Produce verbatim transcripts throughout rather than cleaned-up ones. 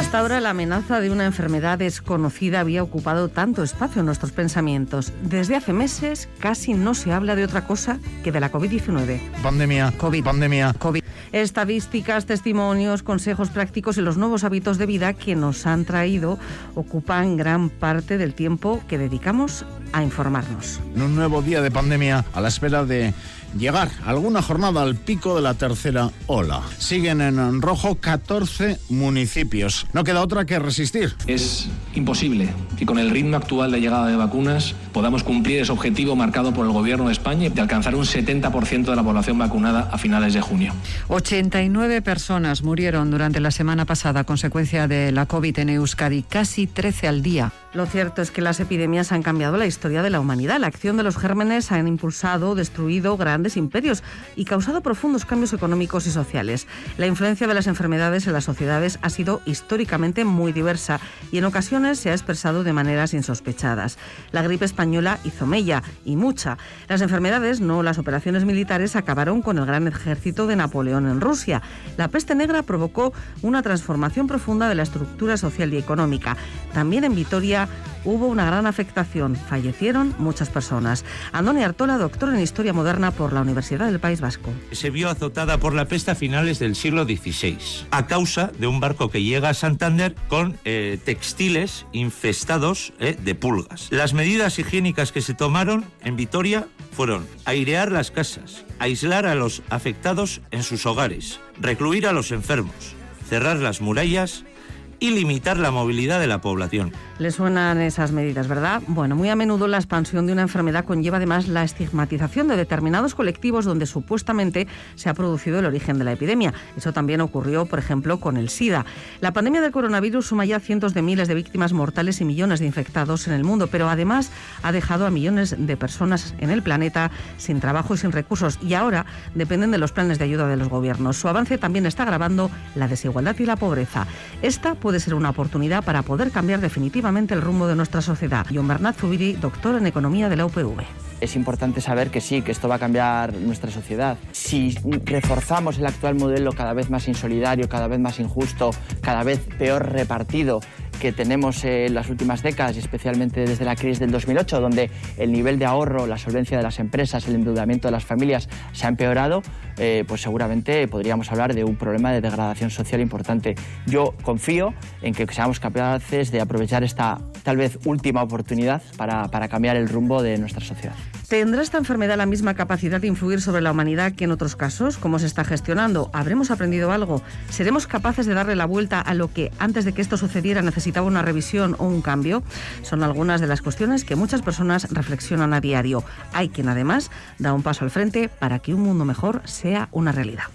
Hasta ahora la amenaza de una enfermedad desconocida había ocupado tanto espacio en nuestros pensamientos. Desde hace meses casi no se habla de otra cosa que de la covid diecinueve. Pandemia, COVID, pandemia. COVID. Estadísticas, testimonios, consejos prácticos y los nuevos hábitos de vida que nos han traído ocupan gran parte del tiempo que dedicamos a informarnos. En un nuevo día de pandemia, a la espera de llegar alguna jornada al pico de la tercera ola. Siguen en rojo catorce municipios. No queda otra que resistir. Es imposible que con el ritmo actual de llegada de vacunas podamos cumplir ese objetivo marcado por el Gobierno de España de alcanzar un setenta por ciento de la población vacunada a finales de junio. ochenta y nueve personas murieron durante la semana pasada a consecuencia de la COVID en Euskadi, casi trece al día. Lo cierto es que las epidemias han cambiado la historia de la humanidad. La acción de los gérmenes ha impulsado, destruido grandes imperios y causado profundos cambios económicos y sociales. La influencia de las enfermedades en las sociedades ha sido históricamente muy diversa y en ocasiones se ha expresado de maneras insospechadas. La gripe española hizo mella, y mucha. Las enfermedades, no las operaciones militares, acabaron con el gran ejército de Napoleón en Rusia. La peste negra provocó una transformación profunda de la estructura social y económica. También en Vitoria hubo una gran afectación. Fallecieron muchas personas. Andoni Artola, doctor en Historia Moderna por la Universidad del País Vasco. Se vio azotada por la peste a finales del siglo dieciséis, a causa de un barco que llega a Santander con eh, textiles infestados eh, de pulgas. Las medidas higiénicas que se tomaron en Vitoria fueron airear las casas, aislar a los afectados en sus hogares, recluir a los enfermos, cerrar las murallas y limitar la movilidad de la población. Le suenan esas medidas, ¿verdad? Bueno, muy a menudo la expansión de una enfermedad conlleva además la estigmatización de determinados colectivos donde supuestamente se ha producido el origen de la epidemia. Eso también ocurrió, por ejemplo, con el SIDA. La pandemia del coronavirus suma ya cientos de miles de víctimas mortales y millones de infectados en el mundo, pero además ha dejado a millones de personas en el planeta sin trabajo y sin recursos, y ahora dependen de los planes de ayuda de los gobiernos. Su avance también está agravando la desigualdad y la pobreza. Esta puede ser una oportunidad para poder cambiar definitivamente el rumbo de nuestra sociedad. Jon Bernat Zubiri, doctor en Economía de la U P V. Es importante saber que sí, que esto va a cambiar nuestra sociedad. Si reforzamos el actual modelo cada vez más insolidario, cada vez más injusto, cada vez peor repartido que tenemos en las últimas décadas, y especialmente desde la crisis del dos mil ocho, donde el nivel de ahorro, la solvencia de las empresas, el endeudamiento de las familias se ha empeorado, eh, pues seguramente podríamos hablar de un problema de degradación social importante. Yo confío en que seamos capaces de aprovechar esta tal vez última oportunidad para, para cambiar el rumbo de nuestra sociedad. ¿Tendrá esta enfermedad la misma capacidad de influir sobre la humanidad que en otros casos? ¿Cómo se está gestionando? ¿Habremos aprendido algo? ¿Seremos capaces de darle la vuelta a lo que antes de que esto sucediera necesitaba una revisión o un cambio? Son algunas de las cuestiones que muchas personas reflexionan a diario. Hay quien además da un paso al frente para que un mundo mejor sea una realidad.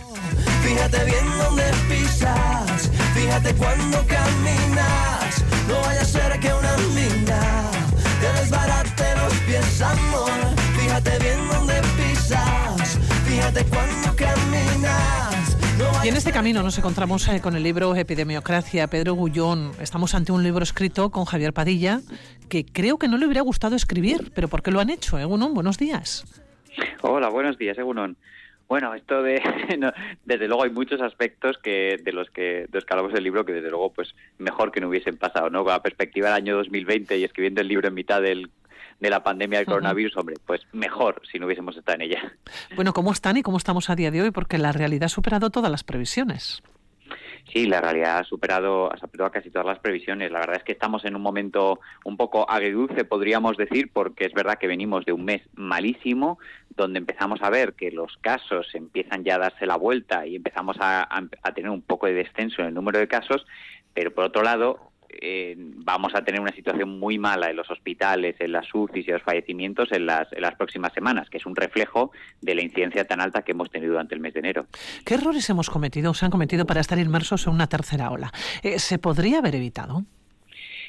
Fíjate bien dónde pisas, fíjate cuando caminas, no vaya a ser que una mina te desbarate los pies, amor. Fíjate bien dónde pisas, fíjate cuando caminas. No y en este camino nos encontramos eh, con el libro Epidemiocracia. Pedro Gullón, estamos ante un libro escrito con Javier Padilla, que creo que no le hubiera gustado escribir, pero ¿por qué lo han hecho? Egunon, buenos días. Hola, buenos días, Egunon. Bueno, esto de no, desde luego hay muchos aspectos que de los que de los que hablamos del libro que desde luego pues mejor que no hubiesen pasado, ¿no? Con la perspectiva del año dos mil veinte y escribiendo el libro en mitad del de la pandemia del coronavirus, hombre, pues mejor si no hubiésemos estado en ella. Bueno, ¿cómo están y cómo estamos a día de hoy? Porque la realidad ha superado todas las previsiones. Sí, la realidad ha superado, ha superado casi todas las previsiones. La verdad es que estamos en un momento un poco agridulce, podríamos decir, porque es verdad que venimos de un mes malísimo, donde empezamos a ver que los casos empiezan ya a darse la vuelta y empezamos a, a, a tener un poco de descenso en el número de casos, pero por otro lado eh, vamos a tener una situación muy mala en los hospitales, en las U C Is y los fallecimientos en las, en las próximas semanas, que es un reflejo de la incidencia tan alta que hemos tenido durante el mes de enero. ¿Qué errores hemos cometido o se han cometido para estar inmersos en una tercera ola? Eh, ¿Se podría haber evitado?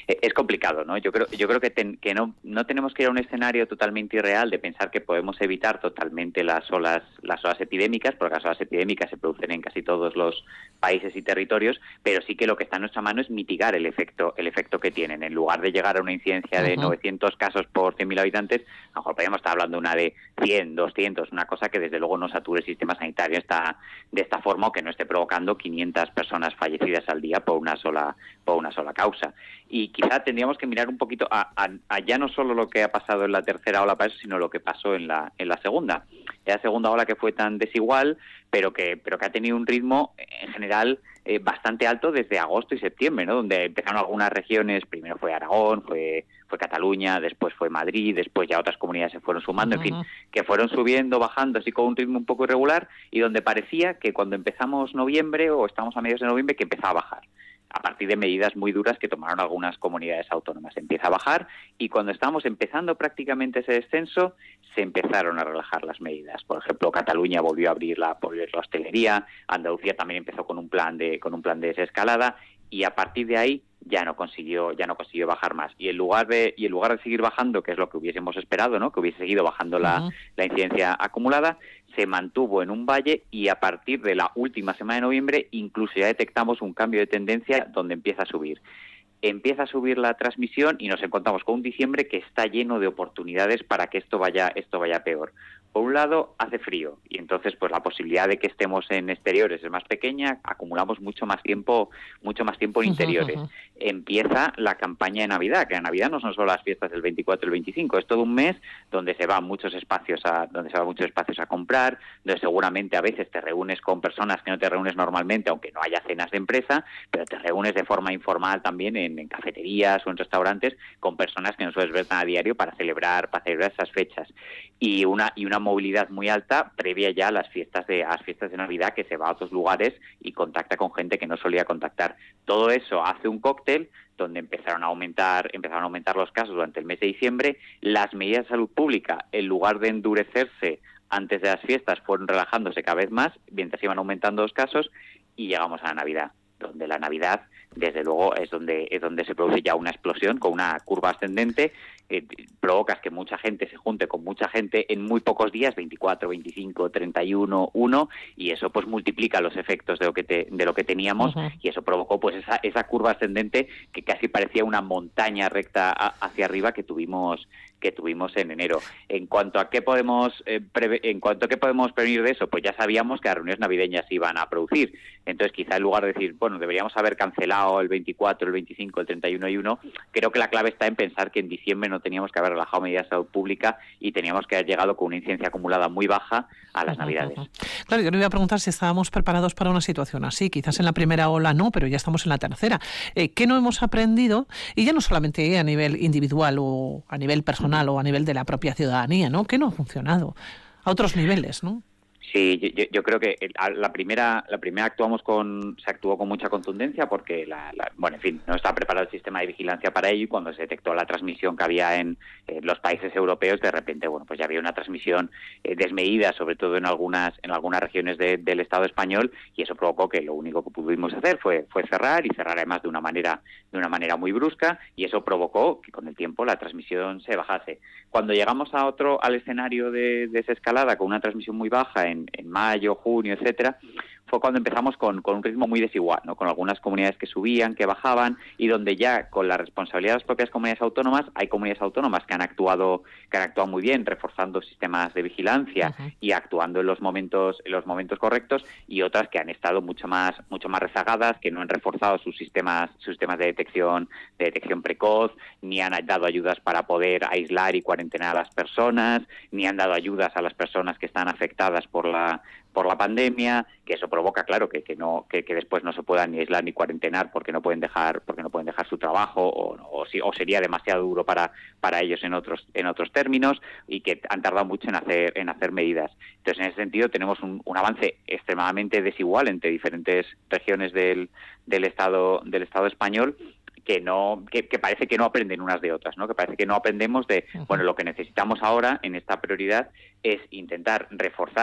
es complicado, ¿no? Yo creo, yo creo que, ten, que no, no tenemos que ir a un escenario totalmente irreal de pensar que podemos evitar totalmente las olas, las olas epidémicas, porque las olas epidémicas se producen en casi todos los países y territorios, pero sí que lo que está en nuestra mano es mitigar el efecto, el efecto que tienen. En lugar de llegar a una incidencia de uh-huh. novecientos casos por cien mil habitantes, a lo mejor podríamos estar hablando de una de cien, doscientos, una cosa que desde luego no sature el sistema sanitario esta, de esta forma, o que no esté provocando quinientas personas fallecidas al día por una sola, por una sola causa. Y quizá tendríamos que mirar un poquito a, a, a ya no solo lo que ha pasado en la tercera ola para eso, sino lo que pasó en la, en la segunda. La segunda ola que fue tan desigual, pero que, pero que ha tenido un ritmo en general eh, bastante alto desde agosto y septiembre, ¿no? Donde empezaron algunas regiones, primero fue Aragón, fue, fue Cataluña, después fue Madrid, después ya otras comunidades se fueron sumando, uh-huh. en fin, que fueron subiendo, bajando, así con un ritmo un poco irregular, y donde parecía que cuando empezamos noviembre, o estamos a mediados de noviembre, que empezaba a bajar, a partir de medidas muy duras que tomaron algunas comunidades autónomas. Empieza a bajar, y cuando estábamos empezando prácticamente ese descenso, se empezaron a relajar las medidas. Por ejemplo, Cataluña volvió a abrir la, volvió a abrir la hostelería, Andalucía también empezó con un plan de, con un plan de desescalada, y a partir de ahí ya no consiguió, ya no consiguió bajar más. Y en lugar de, y en lugar de seguir bajando, que es lo que hubiésemos esperado, ¿no? Que hubiese seguido bajando la, uh-huh. la incidencia acumulada, se mantuvo en un valle, y a partir de la última semana de noviembre incluso ya detectamos un cambio de tendencia donde empieza a subir. Empieza a subir la transmisión y nos encontramos con un diciembre que está lleno de oportunidades para que esto vaya, esto vaya peor. Por un lado, hace frío, y entonces pues la posibilidad de que estemos en exteriores es más pequeña, acumulamos mucho más tiempo, mucho más tiempo en interiores. Uh-huh, uh-huh. Empieza la campaña de Navidad, que la Navidad no son solo las fiestas del veinticuatro y el veinticinco, es todo un mes donde se van muchos espacios a, donde se van muchos espacios a comprar, donde seguramente a veces te reúnes con personas que no te reúnes normalmente, aunque no haya cenas de empresa, pero te reúnes de forma informal también en, en cafeterías o en restaurantes con personas que no sueles ver tan a diario para celebrar, para celebrar esas fechas. Y una, y una movilidad muy alta previa ya a las fiestas de a las fiestas de Navidad, que se va a otros lugares y contacta con gente que no solía contactar. Todo eso hace un cóctel donde empezaron a aumentar empezaron a aumentar los casos durante el mes de diciembre. Las medidas de salud pública, en lugar de endurecerse antes de las fiestas, fueron relajándose cada vez más mientras iban aumentando los casos, y llegamos a la Navidad, donde la Navidad, desde luego, es donde es donde se produce ya una explosión con una curva ascendente. Eh, provocas que mucha gente se junte con mucha gente en muy pocos días, veinticuatro, veinticinco, treinta y uno, uno, y eso pues multiplica los efectos de lo que te, de lo que teníamos, uh-huh. y eso provocó pues esa esa curva ascendente que casi parecía una montaña recta a, hacia arriba que tuvimos que tuvimos en enero. En cuanto a qué podemos eh, preve- en cuanto a qué podemos prevenir de eso, pues ya sabíamos que las reuniones navideñas se iban a producir. Entonces, quizá en lugar de decir, bueno, deberíamos haber cancelado el veinticuatro, el veinticinco, el treinta y uno y uno, creo que la clave está en pensar que en diciembre no teníamos que haber relajado medidas de salud pública y teníamos que haber llegado con una incidencia acumulada muy baja a las Navidades. Claro, yo le iba a preguntar si estábamos preparados para una situación así. Quizás en la primera ola no, pero ya estamos en la tercera. Eh, ¿Qué no hemos aprendido? Y ya no solamente a nivel individual o a nivel personal, o a nivel de la propia ciudadanía, ¿no? ¿Qué no ha funcionado? A otros niveles, ¿no? Sí, yo, yo creo que la primera la primera actuamos con se actuó con mucha contundencia porque la, la, bueno, en fin, no estaba preparado el sistema de vigilancia para ello, y cuando se detectó la transmisión que había en, en los países europeos, de repente, bueno, pues ya había una transmisión eh, desmedida, sobre todo en algunas en algunas regiones de, del Estado español, y eso provocó que lo único que pudimos hacer fue fue cerrar, y cerrar además de una manera de una manera muy brusca, y eso provocó que con el tiempo la transmisión se bajase. Cuando llegamos a otro al escenario de, de desescalada con una transmisión muy baja en en mayo, junio, etcétera, fue cuando empezamos con, con un ritmo muy desigual, ¿no? Con algunas comunidades que subían, que bajaban, y donde ya con la responsabilidad de las propias comunidades autónomas, hay comunidades autónomas que han actuado que han actuado muy bien, reforzando sistemas de vigilancia, uh-huh. y actuando en los momentos en los momentos correctos, y otras que han estado mucho más mucho más rezagadas, que no han reforzado sus sistemas sus sistemas de detección de detección precoz, ni han dado ayudas para poder aislar y cuarentenar a las personas, ni han dado ayudas a las personas que están afectadas por la por la pandemia, que eso provoca, claro, que, que no que, que después no se puedan ni aislar ni cuarentenar porque no pueden dejar porque no pueden dejar su trabajo, o, o, o sería demasiado duro para para ellos en otros en otros términos, y que han tardado mucho en hacer en hacer medidas. Entonces, en ese sentido, tenemos un, un avance extremadamente desigual entre diferentes regiones del del Estado del Estado español, que no que, que parece que no aprenden unas de otras, ¿no? Que parece que no aprendemos de, uh-huh. bueno, lo que necesitamos ahora en esta prioridad es intentar reforzar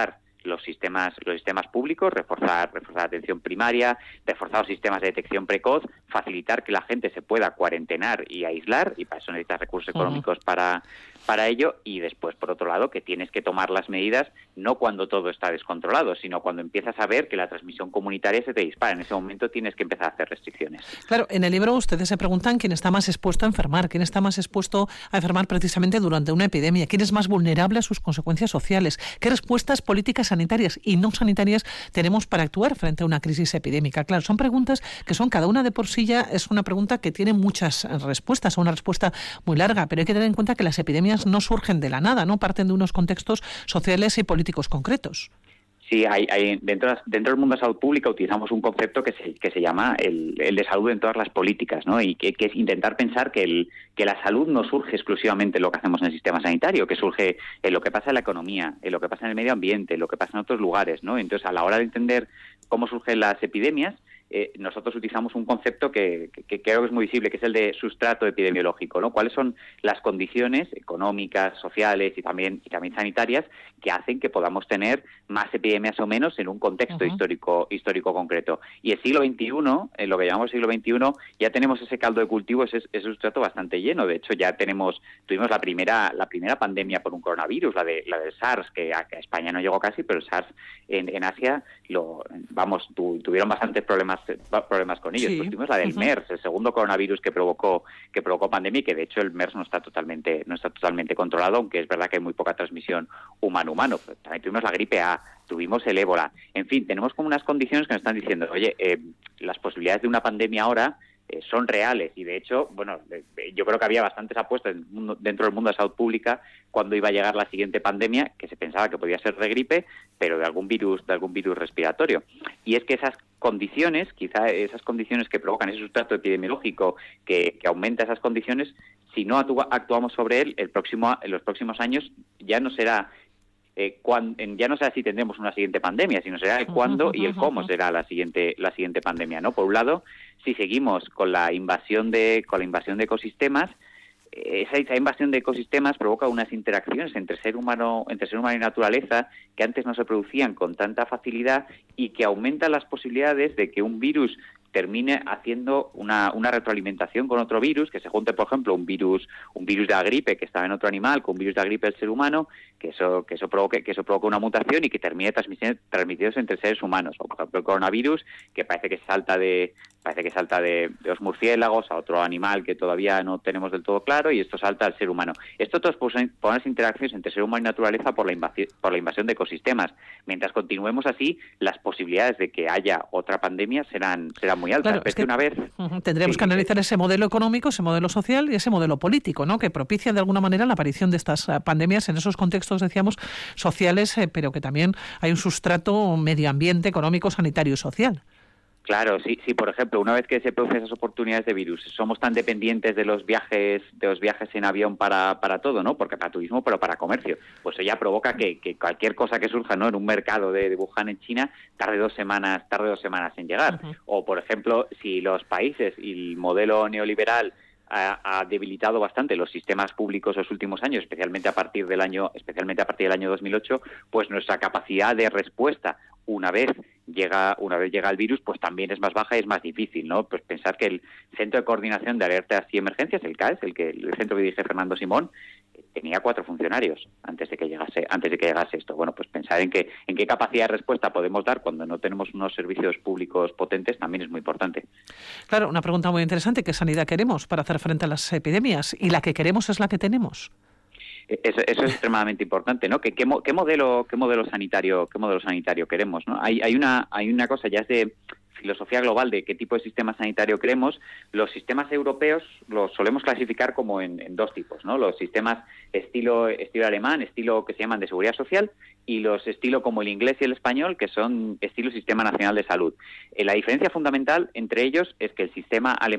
los sistemas los sistemas públicos, reforzar reforzar la atención primaria, reforzar los sistemas de detección precoz, facilitar que la gente se pueda cuarentenar y aislar, y para eso necesitas recursos económicos uh-huh. para para ello, y después, por otro lado, que tienes que tomar las medidas no cuando todo está descontrolado, sino cuando empiezas a ver que la transmisión comunitaria se te dispara. En ese momento tienes que empezar a hacer restricciones. Claro, en el libro ustedes se preguntan quién está más expuesto a enfermar, quién está más expuesto a enfermar precisamente durante una epidemia, quién es más vulnerable a sus consecuencias sociales, qué respuestas políticas sanitarias y no sanitarias tenemos para actuar frente a una crisis epidémica. Claro, son preguntas que son cada una de por sí ya es una pregunta que tiene muchas respuestas, una respuesta muy larga, pero hay que tener en cuenta que las epidemias no surgen de la nada, no parten de unos contextos sociales y políticos concretos. Sí, hay, hay dentro, dentro del mundo de salud pública utilizamos un concepto que se, que se llama el, el de salud en todas las políticas, ¿no? Y que, que es intentar pensar que, el, que la salud no surge exclusivamente en lo que hacemos en el sistema sanitario, que surge en lo que pasa en la economía, en lo que pasa en el medio ambiente, en lo que pasa en otros lugares, ¿no? Entonces, a la hora de entender cómo surgen las epidemias, Eh, nosotros utilizamos un concepto que, que, que creo que es muy visible, que es el de sustrato epidemiológico, ¿no? ¿Cuáles son las condiciones económicas, sociales y también y también sanitarias que hacen que podamos tener más epidemias o menos en un contexto uh-huh. histórico histórico concreto? Y el siglo veintiuno, en lo que llamamos siglo veintiuno, ya tenemos ese caldo de cultivo, ese, ese sustrato bastante lleno. De hecho, ya tenemos tuvimos la primera la primera pandemia por un coronavirus, la de la del SARS, que a, que a España no llegó casi, pero el SARS en, en Asia lo vamos tu, tuvieron bastantes problemas problemas con ellos. Sí. Pues tuvimos la del uh-huh. MERS, el segundo coronavirus que provocó que provocó pandemia, y que de hecho el MERS no está totalmente no está totalmente controlado, aunque es verdad que hay muy poca transmisión humano-humano. Pero también tuvimos la gripe A, tuvimos el ébola. En fin, tenemos como unas condiciones que nos están diciendo, oye, eh, las posibilidades de una pandemia ahora eh, son reales, y de hecho, bueno, eh, yo creo que había bastantes apuestas dentro del mundo de salud pública cuando iba a llegar la siguiente pandemia, que se pensaba que podía ser de gripe, pero de algún virus, de algún virus respiratorio. Y es que esas condiciones, quizá esas condiciones que provocan ese sustrato epidemiológico que, que aumenta esas condiciones, si no actu- actuamos sobre él, el próximo, en los próximos años ya no será eh, cuan, ya no será si tendremos una siguiente pandemia, sino será el cuándo y el cómo será la siguiente la siguiente pandemia, ¿no? Por un lado, si seguimos con la invasión de con la invasión de ecosistemas, Esa, esa invasión de ecosistemas provoca unas interacciones entre ser humano, entre ser humano y naturaleza que antes no se producían con tanta facilidad, y que aumentan las posibilidades de que un virus termine haciendo una, una retroalimentación con otro virus, que se junte, por ejemplo, un virus un virus de la gripe que estaba en otro animal con un virus de la gripe del ser humano, que eso que eso provoque que eso provoque una mutación y que termine transmitiéndose entre seres humanos. O, por ejemplo, el coronavirus, que parece que salta de parece que salta de, de los murciélagos a otro animal que todavía no tenemos del todo claro, y esto salta al ser humano. Esto todo es por unas interacciones entre ser humano y naturaleza por la invasión, por la invasión de ecosistemas. Mientras continuemos así, las posibilidades de que haya otra pandemia serán serán muy altas. Claro, pero es que una vez uh, tendríamos sí, que analizar sí. ese modelo económico, ese modelo social y ese modelo político, ¿no? Que propicia de alguna manera la aparición de estas uh, pandemias en esos contextos, decíamos, sociales, eh, pero que también hay un sustrato medio ambiente, económico, sanitario y social. Claro, sí, sí. Por ejemplo, una vez que se producen esas oportunidades de virus, somos tan dependientes de los viajes, de los viajes en avión para, para todo, ¿no? Porque para turismo, pero para comercio. Pues eso ya provoca que, que cualquier cosa que surja, ¿no? En un mercado de, de Wuhan en China tarde dos semanas, tarde dos semanas en llegar. Uh-huh. O, por ejemplo, si los países y el modelo neoliberal ha, ha debilitado bastante los sistemas públicos los últimos años, especialmente a partir del año, especialmente a partir del año dos mil ocho, pues nuestra capacidad de respuesta una vez llega una vez llega el virus, pues también es más baja y es más difícil, ¿no? Pues pensar que el Centro de Coordinación de Alertas y Emergencias, el C A E S, el que el centro que dirige Fernando Simón, tenía cuatro funcionarios antes de que llegase antes de que llegase esto. Bueno, pues pensar en qué en qué capacidad de respuesta podemos dar cuando no tenemos unos servicios públicos potentes también es muy importante. Claro, una pregunta muy interesante: ¿qué sanidad queremos para hacer frente a las epidemias? ¿Y la que queremos es la que tenemos? Eso, eso es extremadamente importante, ¿no? ¿Qué, qué, qué modelo, qué modelo sanitario, qué modelo sanitario queremos, ¿no? Hay, hay una, hay una cosa ya es de filosofía global de qué tipo de sistema sanitario queremos. Los sistemas europeos los solemos clasificar como en, en dos tipos, ¿no? Los sistemas estilo, estilo alemán, estilo que se llaman de seguridad social, y los estilo como el inglés y el español, que son estilo sistema nacional de salud. Eh, la diferencia fundamental entre ellos es que el sistema alemán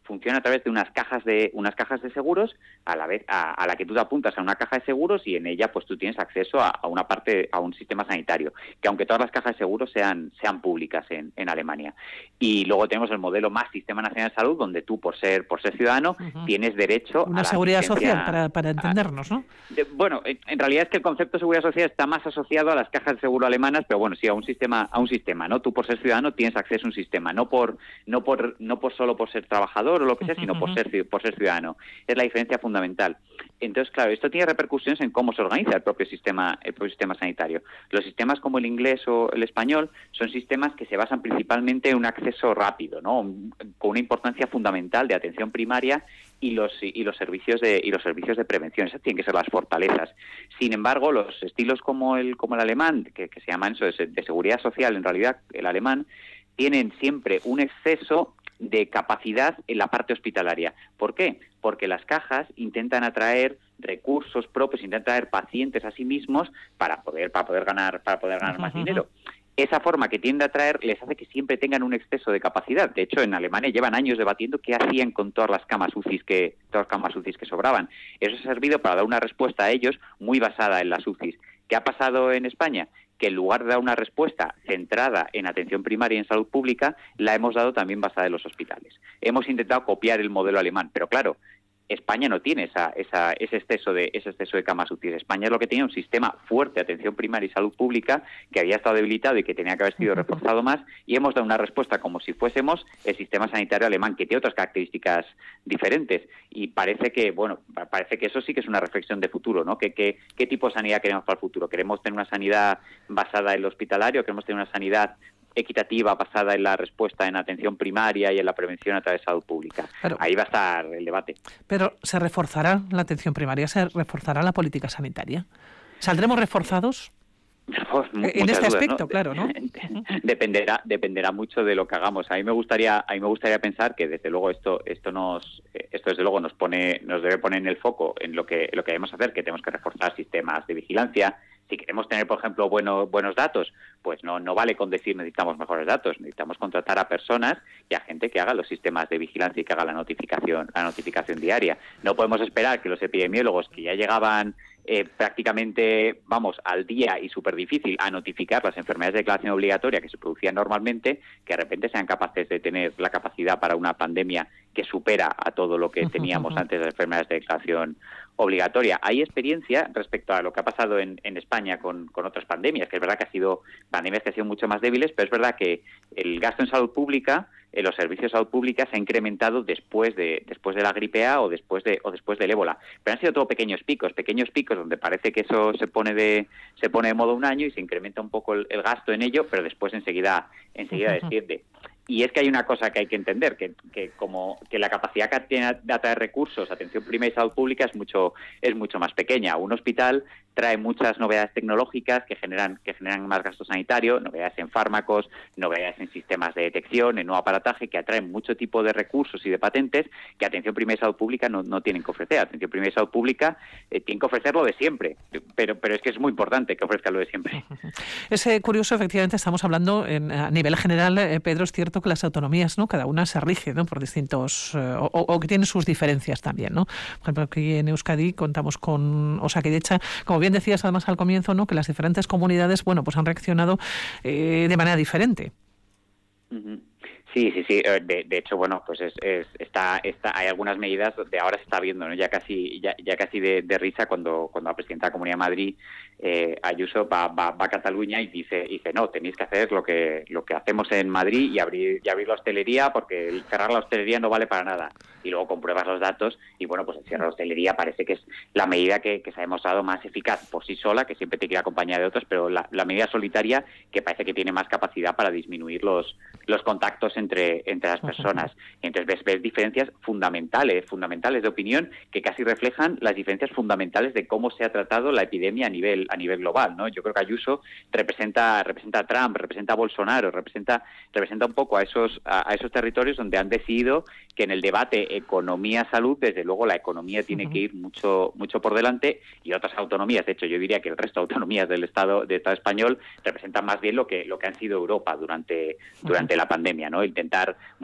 funciona a través de unas cajas de unas cajas de seguros, a la vez a, a la que tú te apuntas a una caja de seguros y en ella pues tú tienes acceso a, a una parte, a un sistema sanitario, que aunque todas las cajas de seguros sean sean públicas en, en Alemania. Y luego tenemos el modelo más Sistema Nacional de Salud, donde tú por ser por ser ciudadano uh-huh. tienes derecho una a la seguridad social para, para entendernos, ¿no? De, bueno, en, en realidad es que el concepto de seguridad social está más asociado a las cajas de seguro alemanas, pero bueno, sí a un sistema a un sistema, ¿no? Tú por ser ciudadano tienes acceso a un sistema, no por no por no por solo por ser trabajador o lo que sea, sino por ser por ser ciudadano. Es la diferencia fundamental. Entonces, claro, esto tiene repercusiones en cómo se organiza el propio sistema el propio sistema sanitario. Los sistemas como el inglés o el español son sistemas que se basan principalmente en un acceso rápido, ¿no? Con una importancia fundamental de atención primaria y los y los servicios de y los servicios de prevención. Esas tienen que ser las fortalezas. Sin embargo, los estilos como el como el alemán, que, que se llaman eso de, de seguridad social, en realidad el alemán, tienen siempre un exceso de capacidad en la parte hospitalaria. ¿Por qué? Porque las cajas intentan atraer recursos propios, intentan atraer pacientes a sí mismos para poder para poder ganar para poder ganar más dinero. Esa forma que tiende a atraer les hace que siempre tengan un exceso de capacidad. De hecho, en Alemania llevan años debatiendo qué hacían con todas las camas U C I que todas las camas U C I que sobraban. Eso ha servido para dar una respuesta a ellos muy basada en las U C I. ¿Qué ha pasado en España? Que en lugar de dar una respuesta centrada en atención primaria y en salud pública, la hemos dado también basada en los hospitales. Hemos intentado copiar el modelo alemán, pero claro, España no tiene esa, esa, ese exceso de ese exceso de camas U C I. España es lo que tenía un sistema fuerte de atención primaria y salud pública que había estado debilitado y que tenía que haber sido reforzado más, y hemos dado una respuesta como si fuésemos el sistema sanitario alemán, que tiene otras características diferentes. Y parece que, bueno, parece que eso sí que es una reflexión de futuro, ¿no? ¿Qué, qué, qué tipo de sanidad queremos para el futuro? ¿Queremos tener una sanidad basada en lo hospitalario? ¿Queremos tener una sanidad equitativa basada en la respuesta en atención primaria y en la prevención a través de salud pública? Pero, ahí va a estar el debate. Pero ¿se reforzará la atención primaria? ¿Se reforzará la política sanitaria? ¿Saldremos reforzados? Pues, en este dudas, aspecto, ¿no? claro, ¿no? Dependerá, dependerá mucho de lo que hagamos. A mí me gustaría, a mí me gustaría pensar que desde luego esto, esto nos, esto desde luego nos pone, nos debe poner en el foco en lo que, lo que debemos hacer, que tenemos que reforzar sistemas de vigilancia. Si queremos tener, por ejemplo, buenos buenos datos, pues no no vale con decir necesitamos mejores datos, necesitamos contratar a personas y a gente que haga los sistemas de vigilancia y que haga la notificación la notificación diaria. No podemos esperar que los epidemiólogos que ya llegaban eh, prácticamente, vamos, al día y súper difícil a notificar las enfermedades de declaración obligatoria que se producían normalmente, que de repente sean capaces de tener la capacidad para una pandemia que supera a todo lo que teníamos antes de las enfermedades de declaración obligatoria. Hay experiencia respecto a lo que ha pasado en, en España con, con otras pandemias, que es verdad que ha sido pandemias que han sido mucho más débiles, pero es verdad que el gasto en salud pública, en los servicios de salud pública, se ha incrementado después de después de la gripe A o después de o después del ébola. Pero han sido todo pequeños picos, pequeños picos donde parece que eso se pone de se pone de modo un año y se incrementa un poco el, el gasto en ello, pero después enseguida enseguida desciende. Y es que hay una cosa que hay que entender, que, que como que la capacidad que tiene de atraer recursos, atención primaria y salud pública es mucho es mucho más pequeña. Un hospital trae muchas novedades tecnológicas que generan que generan más gasto sanitario, novedades en fármacos, novedades en sistemas de detección, en nuevo aparataje, que atraen mucho tipo de recursos y de patentes que atención primaria y salud pública no, no tienen que ofrecer. Atención primaria y salud pública eh, tienen que ofrecer lo de siempre, pero pero es que es muy importante que ofrezcan lo de siempre. Es eh, curioso, efectivamente, estamos hablando en, a nivel general, eh, Pedro, es cierto que las autonomías, ¿no? Cada una se rige, ¿no? Por distintos, eh, o, o que tiene sus diferencias también, ¿no? Por ejemplo, aquí en Euskadi contamos con Osakidetza, como bien decías además al comienzo, ¿no? Que las diferentes comunidades, bueno, pues han reaccionado eh, de manera diferente. Uh-huh. Sí, sí, sí. De, de hecho, bueno, pues es, es, está, está, hay algunas medidas de ahora se está viendo, ¿no? Ya casi, ya, ya casi de, de risa cuando, cuando la presidenta de la Comunidad de Madrid, eh, Ayuso, va, va, va a Cataluña y dice, dice, no, tenéis que hacer lo que, lo que hacemos en Madrid y abrir, y abrir la hostelería, porque cerrar la hostelería no vale para nada. Y luego compruebas los datos y, bueno, pues el cierre de la hostelería parece que es la medida que, que se ha demostrado más eficaz por sí sola, que siempre te quiere acompañar de otros, pero la, la medida solitaria que parece que tiene más capacidad para disminuir los, los contactos entre, entre las personas. Entonces ves, ves diferencias fundamentales, fundamentales de opinión que casi reflejan las diferencias fundamentales de cómo se ha tratado la epidemia a nivel, a nivel global, ¿no? Yo creo que Ayuso representa, representa a Trump, representa a Bolsonaro, representa, representa un poco a esos, a, a esos territorios donde han decidido que en el debate economía-salud, desde luego la economía tiene uh-huh. que ir mucho, mucho por delante, y otras autonomías, de hecho yo diría que el resto de autonomías del Estado, del Estado español representan más bien lo que, lo que han sido Europa durante, durante uh-huh. la pandemia, ¿no? Intentar, bueno,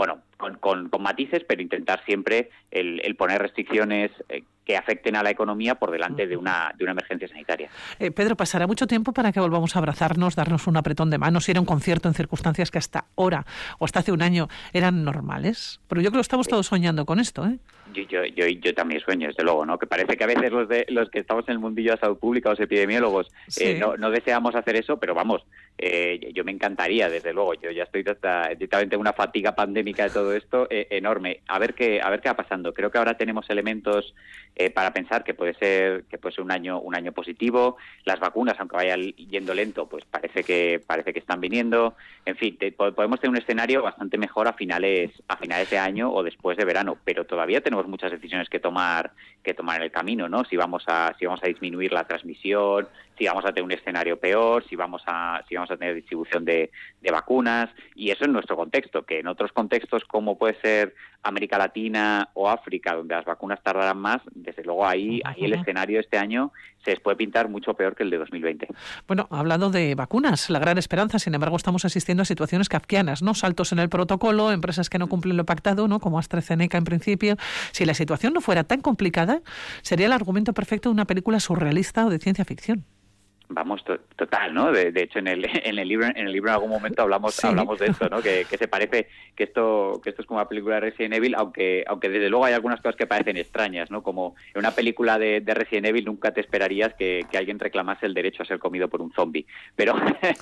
con, con, con matices, pero intentar siempre el, el poner restricciones eh, que afecten a la economía por delante de una, de una emergencia sanitaria. Eh, Pedro, ¿pasará mucho tiempo para que volvamos a abrazarnos, darnos un apretón de manos, ir a un concierto en circunstancias que hasta ahora o hasta hace un año eran normales? Pero yo creo que estamos todos soñando con esto, ¿eh? Yo, yo, yo, yo también sueño, desde luego, ¿no? Que parece que a veces los de los que estamos en el mundillo de salud pública, los epidemiólogos, sí. eh, no, no deseamos hacer eso, pero vamos, eh, yo me encantaría, desde luego. Yo ya estoy directamente en una fatiga pandémica de todo esto eh, enorme. A ver qué, a ver qué va pasando. Creo que ahora tenemos elementos eh, para pensar que puede ser, que puede ser un año, un año positivo. Las vacunas, aunque vayan yendo lento, pues parece que, parece que están viniendo. En fin, te, podemos tener un escenario bastante mejor a finales, a finales de año o después de verano, pero todavía tenemos muchas decisiones que tomar que tomar en el camino, ¿no? Si vamos a si vamos a disminuir la transmisión, si vamos a tener un escenario peor, si vamos a si vamos a tener distribución de, de vacunas, y eso en nuestro contexto, que en otros contextos como puede ser América Latina o África, donde las vacunas tardarán más, desde luego ahí ahí el escenario este año se les puede pintar mucho peor que el de dos mil veinte. Bueno, hablando de vacunas, la gran esperanza, sin embargo, estamos asistiendo a situaciones kafkianas, ¿no? Saltos en el protocolo, empresas que no cumplen lo pactado, ¿no? Como AstraZeneca en principio. Si la situación no fuera tan complicada, sería el argumento perfecto de una película surrealista o de ciencia ficción. Vamos, to- total, ¿no? De, de hecho, en el en el libro en el libro en algún momento hablamos sí. hablamos de esto, ¿no? Que, que se parece que esto que esto es como una película de Resident Evil, aunque aunque desde luego hay algunas cosas que parecen extrañas, ¿no? Como en una película de, de Resident Evil nunca te esperarías que, que alguien reclamase el derecho a ser comido por un zombie, pero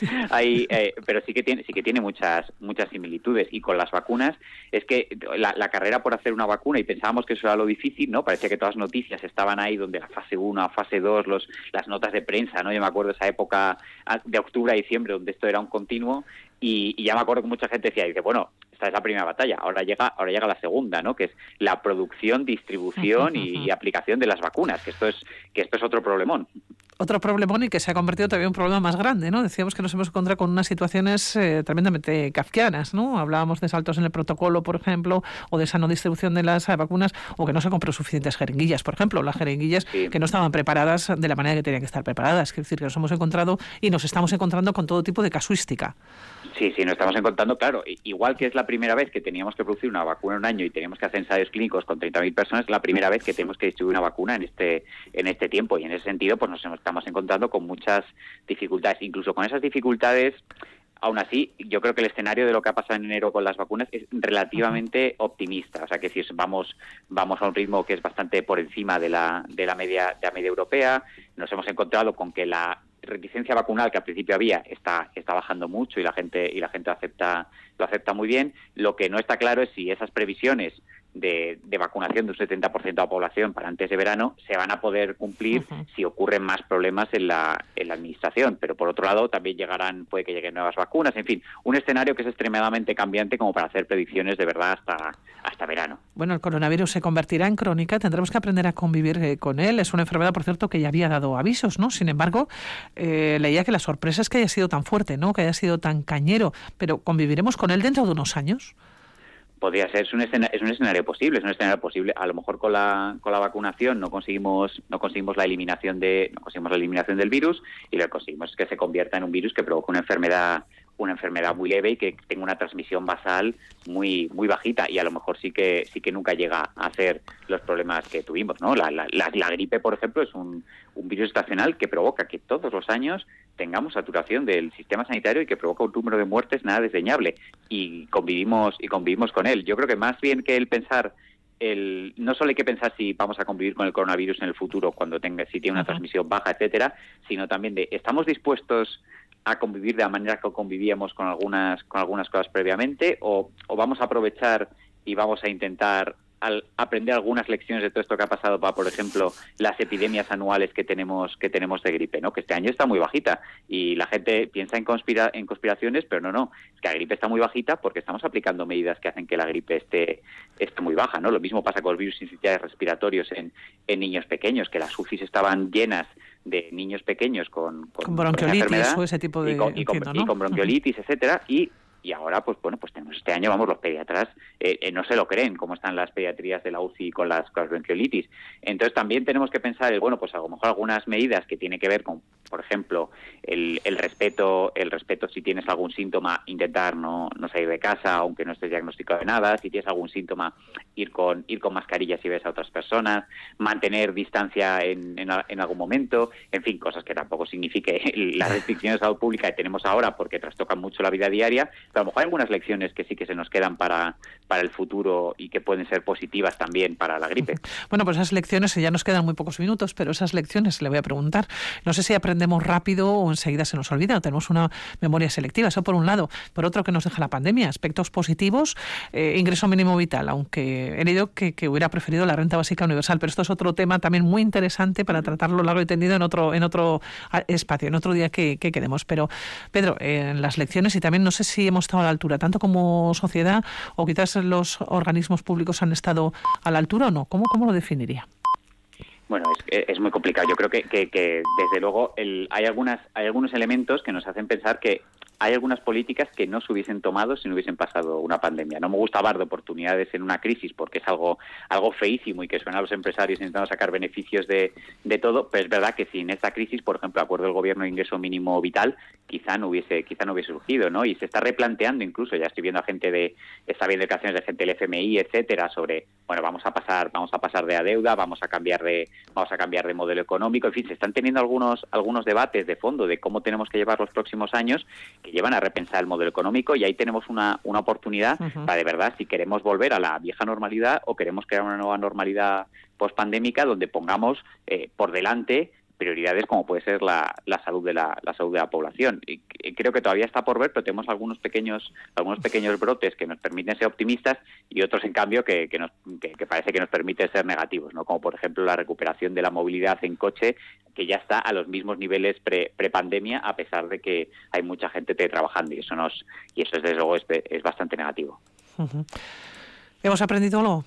hay eh, pero sí que tiene sí que tiene muchas muchas similitudes, y con las vacunas es que la, la carrera por hacer una vacuna, y pensábamos que eso era lo difícil, ¿no? Parecía que todas las noticias estaban ahí, donde la fase uno, fase dos, los las notas de prensa, ¿no? Yo me acuerdo de esa época de octubre a diciembre donde esto era un continuo, y, y ya me acuerdo que mucha gente decía, dice, bueno, esta es la primera batalla, ahora llega ahora llega la segunda, ¿no? Que es la producción, distribución y, y aplicación de las vacunas, que esto es que esto es otro problemón. Otro problemón, y que se ha convertido todavía en un problema más grande, ¿no? Decíamos que nos hemos encontrado con unas situaciones eh, tremendamente kafkianas, ¿no? Hablábamos de saltos en el protocolo, por ejemplo, o de esa no distribución de las vacunas, o que no se compró suficientes jeringuillas, por ejemplo, las jeringuillas sí. que no estaban preparadas de la manera que tenían que estar preparadas. Es decir, que nos hemos encontrado y nos estamos encontrando con todo tipo de casuística. Sí, sí, nos estamos encontrando, claro, igual que es la primera vez que teníamos que producir una vacuna en un año y teníamos que hacer ensayos clínicos con treinta mil personas, es la primera vez que tenemos que distribuir una vacuna en este en este tiempo, y en ese sentido pues nos estamos encontrando con muchas dificultades. Incluso con esas dificultades, aún así, yo creo que el escenario de lo que ha pasado en enero con las vacunas es relativamente optimista. O sea, que si vamos vamos a un ritmo que es bastante por encima de la de la media de la media europea. Nos hemos encontrado con que la reticencia vacunal que al principio había está está bajando mucho, y la gente y la gente acepta lo acepta muy bien. Lo que no está claro es si esas previsiones de, de vacunación de un setenta por ciento de la población para antes de verano se van a poder cumplir uh-huh. si ocurren más problemas en la en la administración. Pero por otro lado también llegarán, puede que lleguen nuevas vacunas, en fin, un escenario que es extremadamente cambiante como para hacer predicciones de verdad hasta hasta verano. Bueno, el coronavirus se convertirá en crónica, tendremos que aprender a convivir eh, con él. Es una enfermedad, por cierto, que ya había dado avisos, ¿no? Sin embargo, eh, leía que la sorpresa es que haya sido tan fuerte, ¿no? Que haya sido tan cañero, pero ¿conviviremos con él dentro de unos años? Podría ser, es un escenario, es un escenario posible, es un escenario posible. A lo mejor con la con la vacunación no conseguimos no conseguimos la eliminación de no conseguimos la eliminación del virus, y lo que conseguimos es que se convierta en un virus que provoque una enfermedad una enfermedad muy leve y que tenga una transmisión basal muy muy bajita, y a lo mejor sí que sí que nunca llega a hacer los problemas que tuvimos, ¿no? La, la, la, la gripe, por ejemplo, es un, un virus estacional que provoca que todos los años tengamos saturación del sistema sanitario y que provoca un número de muertes nada desdeñable, y convivimos y convivimos con él. Yo creo que más bien que el pensar El, no solo hay que pensar si vamos a convivir con el coronavirus en el futuro cuando tenga si tiene una uh-huh. transmisión baja, etcétera, sino también de ¿estamos dispuestos a convivir de la manera que convivíamos con algunas con algunas cosas previamente, o, o vamos a aprovechar y vamos a intentar al aprender algunas lecciones de todo esto que ha pasado para, por ejemplo, las epidemias anuales que tenemos que tenemos de gripe, ¿no? Que este año está muy bajita y la gente piensa en conspira en conspiraciones, pero no, no, es que la gripe está muy bajita porque estamos aplicando medidas que hacen que la gripe esté esté muy baja, ¿no? Lo mismo pasa con los virus sinciciales respiratorios en, en niños pequeños, que las U C Is estaban llenas de niños pequeños con, con, con bronquiolitis o ese tipo de y con, y con, entiendo, ¿no? y con bronquiolitis, uh-huh. etcétera, y Y ahora, pues bueno, pues tenemos este año, vamos, los pediatras eh, eh, no se lo creen cómo están las pediatrías de la U C I con las, con las bronquiolitis. Entonces también tenemos que pensar, bueno, pues a lo mejor algunas medidas que tienen que ver con por ejemplo, el, el respeto, el respeto si tienes algún síntoma, intentar no, no salir de casa aunque no estés diagnosticado de nada, si tienes algún síntoma, ir con ir con mascarilla si ves a otras personas, mantener distancia en, en, en algún momento, en fin, cosas que tampoco signifique las restricciones de salud pública que tenemos ahora porque trastocan mucho la vida diaria, pero a lo mejor hay algunas lecciones que sí que se nos quedan para, para el futuro y que pueden ser positivas también para la gripe. Bueno, pues esas lecciones, ya nos quedan muy pocos minutos, pero esas lecciones le voy a preguntar. No sé si aprendemos rápido o enseguida se nos olvida, o tenemos una memoria selectiva, eso por un lado. Por otro, que nos deja la pandemia, aspectos positivos, eh, ingreso mínimo vital, aunque he leído que, que hubiera preferido la renta básica universal, pero esto es otro tema también muy interesante para tratarlo largo y tendido en otro en otro espacio, en otro día que, que queremos. Pero, Pedro, en eh, las lecciones, y también no sé si hemos estado a la altura, tanto como sociedad, o quizás los organismos públicos han estado a la altura o no. ¿Cómo, cómo lo definiría? Bueno, es, es muy complicado. Yo creo que, que, que desde luego, el, hay algunas hay algunos elementos que nos hacen pensar que hay algunas políticas que no se hubiesen tomado si no hubiesen pasado una pandemia. No me gusta hablar de oportunidades en una crisis porque es algo algo feísimo y que suena a los empresarios intentando sacar beneficios de, de todo, pero es verdad que sin esta crisis, por ejemplo, acuerdo del gobierno de ingreso mínimo vital, quizá no hubiese quizá no hubiese surgido, ¿no? Y se está replanteando incluso, ya estoy viendo a gente de, está viendo declaraciones de gente del F M I, etcétera, sobre, bueno, vamos a pasar vamos a pasar de a deuda, vamos a cambiar de vamos a cambiar de modelo económico, en fin, se están teniendo algunos algunos debates de fondo de cómo tenemos que llevar los próximos años que llevan a repensar el modelo económico, y ahí tenemos una, una oportunidad uh-huh. para, de verdad, si queremos volver a la vieja normalidad o queremos crear una nueva normalidad post-pandémica donde pongamos eh, por delante prioridades como puede ser la, la salud de la, la salud de la población. Y creo que todavía está por ver, pero tenemos algunos pequeños algunos pequeños brotes que nos permiten ser optimistas y otros, en cambio, que, que, nos, que, que parece que nos permiten ser negativos, ¿no? Como, por ejemplo, la recuperación de la movilidad en coche, que ya está a los mismos niveles pre, pre-pandemia, a pesar de que hay mucha gente teletrabajando, y eso nos y eso desde luego es, es bastante negativo. Uh-huh. ¿Hemos aprendido algo?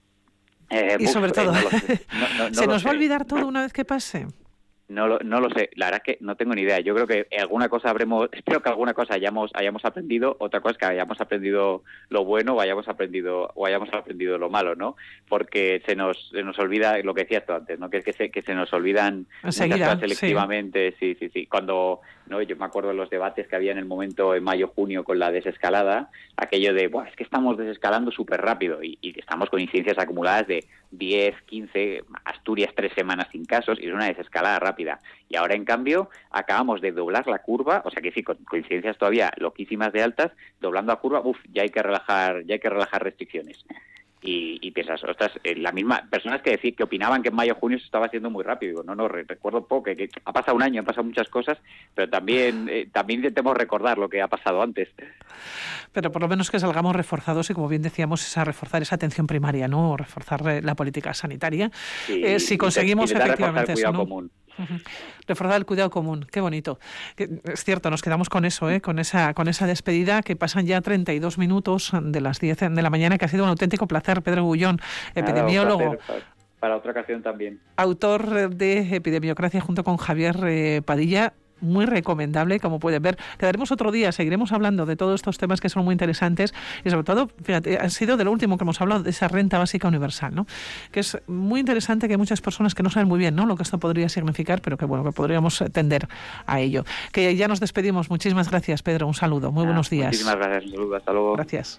Eh, y buf, sobre todo, eh, no lo sé. no, no, no ¿se nos sé. va a olvidar todo una vez que pase? No lo, no lo sé, la verdad es que no tengo ni idea. Yo creo que alguna cosa habremos, espero que alguna cosa hayamos hayamos aprendido, otra cosa es que hayamos aprendido lo bueno o hayamos aprendido o hayamos aprendido lo malo, ¿no? Porque se nos se nos olvida lo que decías tú antes, ¿no? Que es que se, que se nos olvidan Enseguida, muchas cosas selectivamente, sí. sí, sí, sí. Cuando, no, yo me acuerdo de los debates que había en el momento en mayo junio con la desescalada, aquello de, Buah, es que estamos desescalando súper rápido y, y estamos con incidencias acumuladas de diez, quince, Asturias tres semanas sin casos, y es una desescalada rápida. Y ahora, en cambio, acabamos de doblar la curva, o sea que sí, con coincidencias todavía loquísimas de altas, doblando la curva, uff, ya hay que relajar, ya hay que relajar restricciones. Y, y piensas, ostras, eh, la misma personas que decir, que opinaban que en mayo junio se estaba haciendo muy rápido. No, no, re, recuerdo poco, que, que ha pasado un año, han pasado muchas cosas, pero también eh, también intentemos recordar lo que ha pasado antes. Pero por lo menos que salgamos reforzados y, como bien decíamos, esa reforzar esa atención primaria, ¿no? Reforzar la política sanitaria. Sí, eh, si conseguimos efectivamente eso, ¿no? Común. Uh-huh. Reforzar el cuidado común, qué bonito. Es cierto, nos quedamos con eso, ¿eh? con esa con esa despedida, que pasan ya treinta y dos minutos de las diez de la mañana, que ha sido un auténtico placer. Pedro Gullón, epidemiólogo. Para, para otra ocasión también. Autor de Epidemiocracia junto con Javier eh, Padilla. Muy recomendable, como pueden ver. Quedaremos otro día, seguiremos hablando de todos estos temas que son muy interesantes, y sobre todo, fíjate, ha sido de lo último que hemos hablado, de esa renta básica universal, ¿no? Que es muy interesante, que hay muchas personas que no saben muy bien, ¿no?, lo que esto podría significar, pero que bueno, que podríamos tender a ello. Que ya nos despedimos. Muchísimas gracias, Pedro, un saludo, muy ah, buenos días. Muchísimas gracias, un saludo, hasta luego. Gracias.